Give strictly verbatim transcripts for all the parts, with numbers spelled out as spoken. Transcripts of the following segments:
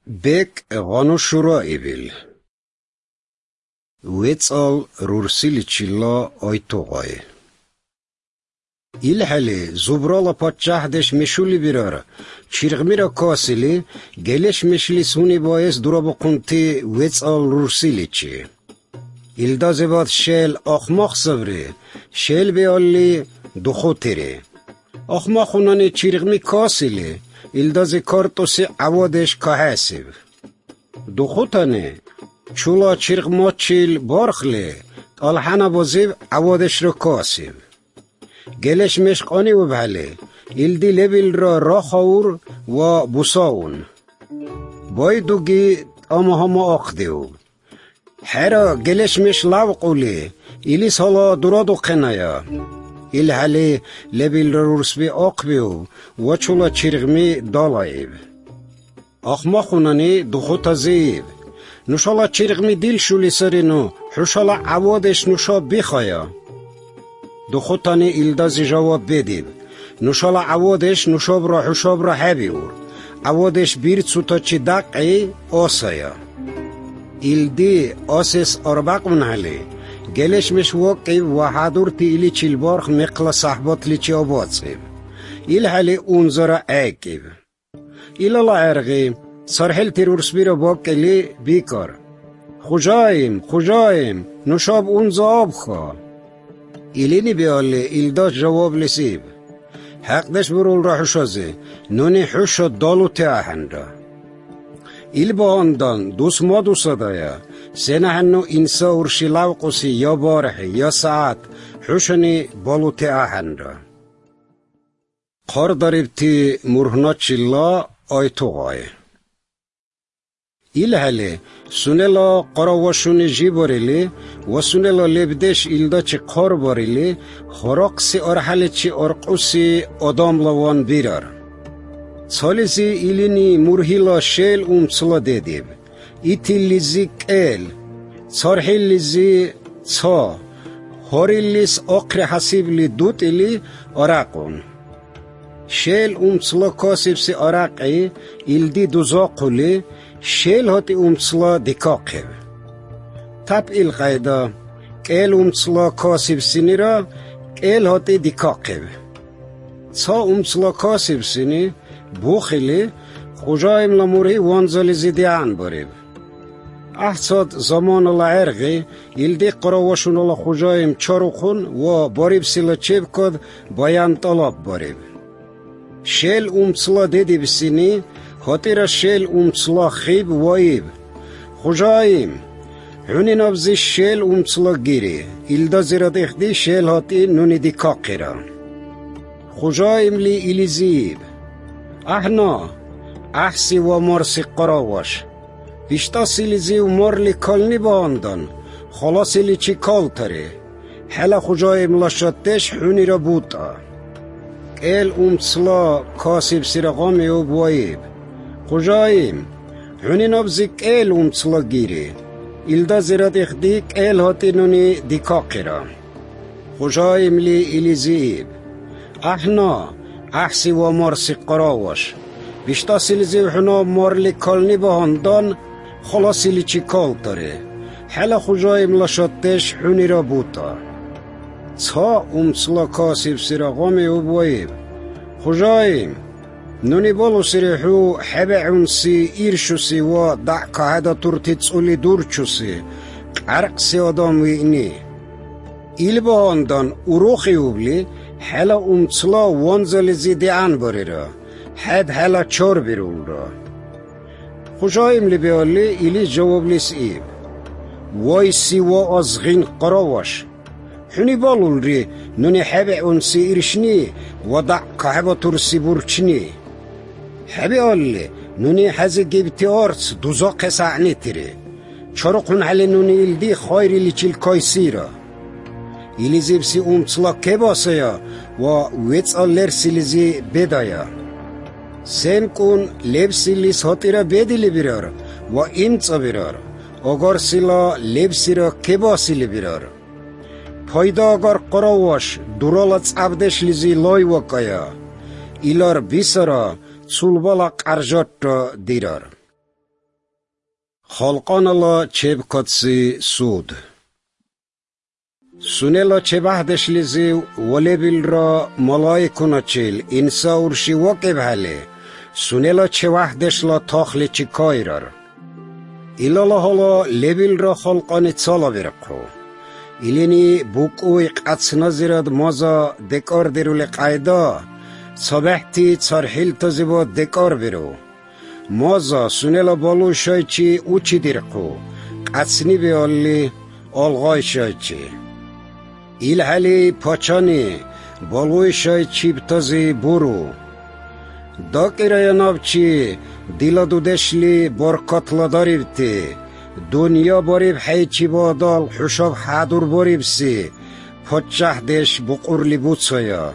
Бек غانوشورا ایویل ویتال رورسیلی چیلا آیتوغای İlhali zubrala patçahdeş meşuli birar çirgmira kasili geleş meşli suni bayez durabı kunti vetal rursiliçi İlda zebat şel ahmaq savri şel bealli dukhoteri ahmaq unani çirgmi kasili İlda zekartosi avadeş kahasiv dukhotani çula çirgmaçil barkhli alhana boziv avadeş rakasiv گلش مشقانی و بحله ایلدی لبیل را راخور و بوساون بایدوگی اما هما آخدیو حرا گلش مش لاوقولی ایلیس حالا درادو قنایا ایل حالی لبیل را رسبی آقبیو و چولا چرغمی دالایب اخما خونانی دخوتا زیب نوشالا چرغمی دیل شولی سرینو حوشالا عوادش نوشا بیخایا دخوتانی ایلدازی جواب بدیب نوشالا عوادش نوشاب را حشاب را حبیور عوادش بیرد سوتا چی دقعی آسایا ایلدی آسیس اربق منحلی گلش مش واقعی و حدور تی ایلی چیل بارخ مقلا صحبات لی چی آباد سیب ایل حالی اونزارا ایکیب ایلالا ارغی سرحل تیرورس بیرا باقلی بیکار خوجایم خوجایم نوشاب اونزا آب خواه İlini bealli ildaş cevap lisib. Hakdeş burul rahuşazı, nuni huşa dalu teahanda. İlbaandan dusma dusadaya, senahannu insa urşi lavqusi ya barahi ya saat, huşani balu teahanda. Qar daribti murhnatçilla aytuğay. İlhali, sunela qaravashuni jibarili, و sunela lebdesh ildachi qar barili, xoraqsi arhalichi arqusi adam lawan birar. Salisi ilini murhila shel umtsla dedib, itillizi kel, sarhillizi ca, horillis aqri hasibli dut ili araqun. Shel umtsla kasibsi araqi, ildi duzaquli, شیل هاتی امتصلا دکاقیب تب ایل قیدا کل امتصلا کاسیب سینی را کل هاتی دکاقیب تا امتصلا کاسیب سینی بوخیلی خوجایم لموری وانزالی زیدیان باریب احساد زمان الله ارغی ایلدی قراواشون الله خوجایم چارو خون و باریب سیلا چیب کد بایان طلاب باریب شیل امتصلا دیدی بسینی هاتی را شیل امتصلا خیب وایب خوجایم هونی نبزی شیل امتصلا گیری ایلدا زیراد اخدی شیل هاتی نونی دی کاقی را خوجایم لی ایلی زیب احنا احسی و مرسی قراواش بیشتا سیلی زی و مرلی کلنی باندن خلاصی لی چی کال تاری حالا خوجایم لشتش هونی را بودا ایل امتصلا کاسیب سیرقامی و بوایب خوجایم هونی نبزی کل امتصلا گیری ایلدا زیراد اخدی کل هاتی نونی دیکاقی را خوجایم لی ایلی زیب احنا احسی و مرسی قراواش بیشتا سیلی زیب حنا مرلی کلنی بهاندان خلاصی لی چی کال داره حالا خوجایم لشتش هونی را بودا تا امتصلا کاسیب سیرقامی و بوایب خوجایم نونی بالو سریحو حبعونسی ایرشوسی و دعکا هدا تورتی تسولی دورچوسی قرقسی آدم وینی ایل باندان اروخی اوبلی حالا امتصلا وانزالی زیدی آن باری را حد حالا چار بیرول را خوشایم لی بیالی ایلی جواب لیس ایب وای سی و ازغین قراواش حونی بالول ری نونی حبعونسی ایرشنی و دعکا هبا تورسی برچنی حبی آلی نونی حزی گیبتی آرس دوزاق سعنی تیره چارقون حلی نونی ایلدی خایری لیچیل کایسی را ایلی زیبسی امتصلا که باسیا و ویتس آلر سیلیزی بدایا سن کن لبسی لیس هاتی را بدی لبیرار و امتصا بیرار اگر سیلا لبسی را که باسی لبیرار پایدا اگر قراواش دورالت عبدش لیزی لای وکایا ایلار بیسرا سولبالا قرجات دیرار خلقانلا چب کتسی سود سونلا چبهدش لیزی ولی بیل را ملای کنچیل انسا ورشی وکب هلی سونلا چبهدش لا تاخلی چی کایرار ایلالا حالا لیبیل را خلقانی چالا برقو ایلینی بوکوی قدس نزیرد مازا دکار دیرولی قایدا صبحتی چارحیل تازی با دکار برو مازا سونلا بالو شای چی او چی دیرقو قدسنی بیالی آلغای شای چی ایل حالی پاچانی بالوی شای چی بتازی برو داکیرای ناب چی دیلا دودشلی برکاتلا داریب تی دنیا باریب حی چی بادال حشاب حادور باریب سی پاچه دش بقورلی بوتسایا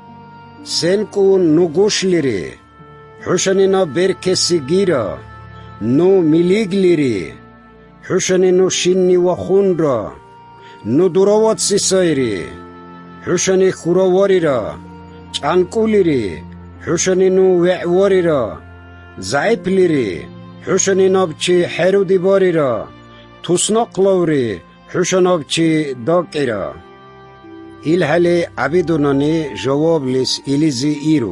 سن کن نو گوش لیری حشانی نا بر کسی گیرا نو میلیگ لیری حشانی نو شینی و خون را نو دوراوات سی سایری حشانی خوراواری را چانکو لیری حشانی نو وعواری را زعیب لیری حشانی نابچی حیرو دیباری را توسناق لوری حشان نابچی داکی را ایل حالی عبیدونانی جواب لیس ایلیزی ایرو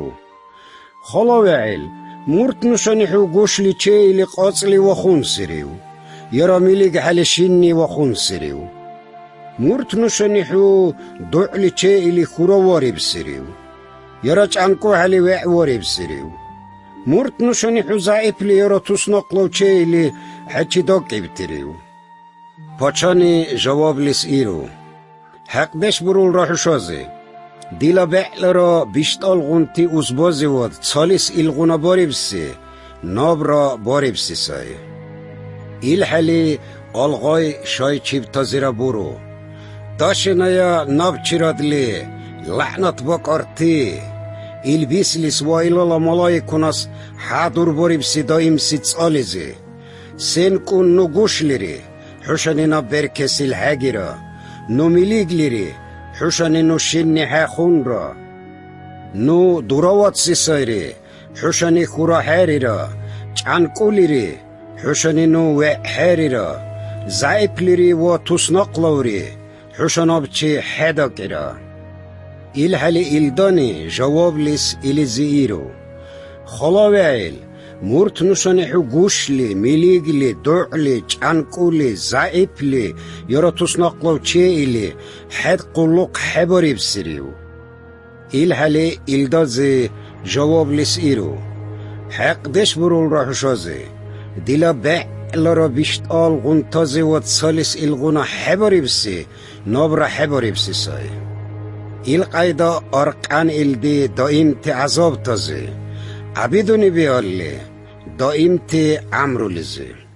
خلاویل مورت نشانی حو گوشلی چه ایلی قاصلی و خون سریو یرا میلیگ حالی شینی و خون سریو مورت نشانی حو دوعلی چه ایلی خوراواری بسریو یرا چانکو حالی وعواری بسریو مورت نشانی حو زعیب لی یرا توسناق لو چه ایلی حچی داکی بتریو پاچانی جواب لیس ایرو حق دش برول را حشازی دیلا بعل را بیشت آلغونتی ازبازی ود سالیس ایلغونا باری بسی ناب را باری بسی سای ایل حالی آلغای شای چیب تازی را برو داش نیا ناب چیراد لی لعنت بکارتی ایل بیس لیس و ایلالا ملای کناس حادور باری بسی دایم سی تسالیزی سین کن نو گوش لیری حشانی نا برکسی الحاگی را نو میلیگ لیری حشانی نو شینی حخون را نو دوراوات سی سایری حشانی خورا حیری را چانکو لیری حشانی نو وحیری را زعیب لیری و توسناق لوری حشاناب چی حداکی را ایل حالی ایلدانی جواب لیس ایلیزی ایرو خلاویل مورت نشانی حو گوشلی میلیگلی دوعلی چانکولی زعیبلی یرا توسناقلو چه ایلی حد قلوق حباری بسریو ایل حالی ایلدازی جواب لیس ایرو حق دش برول را حشازی دیلا بعل را بیشت آل غنتازی و تسالیس ایلغونا حباری بسی ناب را حباری بسی سای ایل قایدا ارقان ایلدی دائم تی عذاب تازی عبیدونی بیالی دائم تی عمرو لیزی